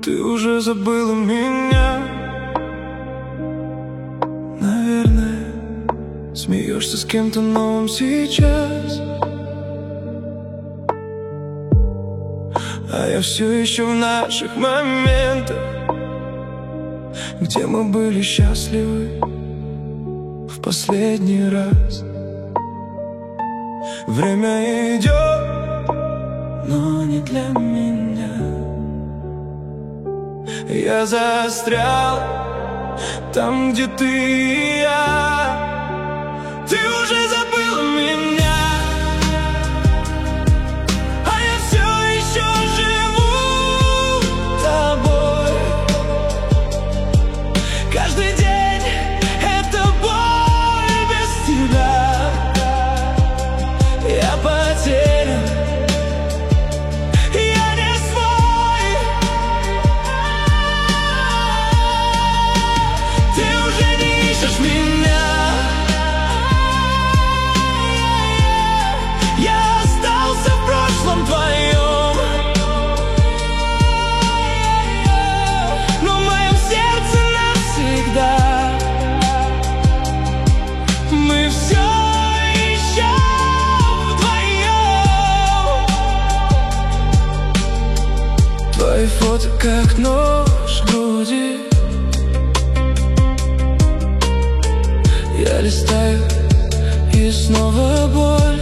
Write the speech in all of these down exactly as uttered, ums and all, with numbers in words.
Ты уже забыла меня. Наверное, смеешься с кем-то новым сейчас, а я все еще в наших моментах, где мы были счастливы в последний раз. Время идет, но не для меня. Я застрял там, где ты и я. Ты уже забыла меня, а я все еще живу тобой. Каждый день это боль без тебя. Я потерян, я не свой. Ты уже не ищешь меня. Я остался в прошлом твоем, но в моем сердце навсегда. Мы все еще вдвоем. Твои фото как нож в груди. Я листаю, и снова боль.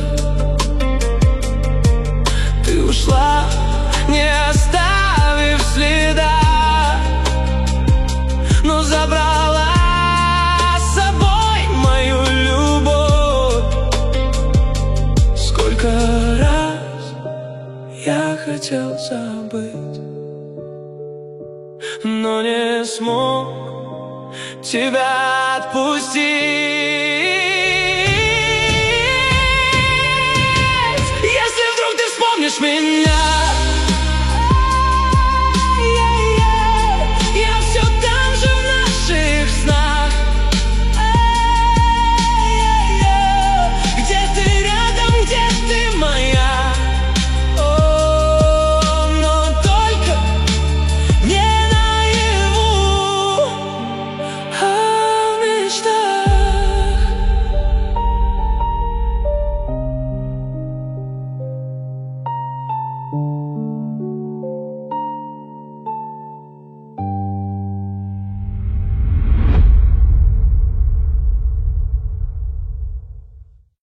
Ты ушла, не оставив следа, но забрала с собой мою любовь. Сколько раз я хотел забыть, но не смог тебя отпустить.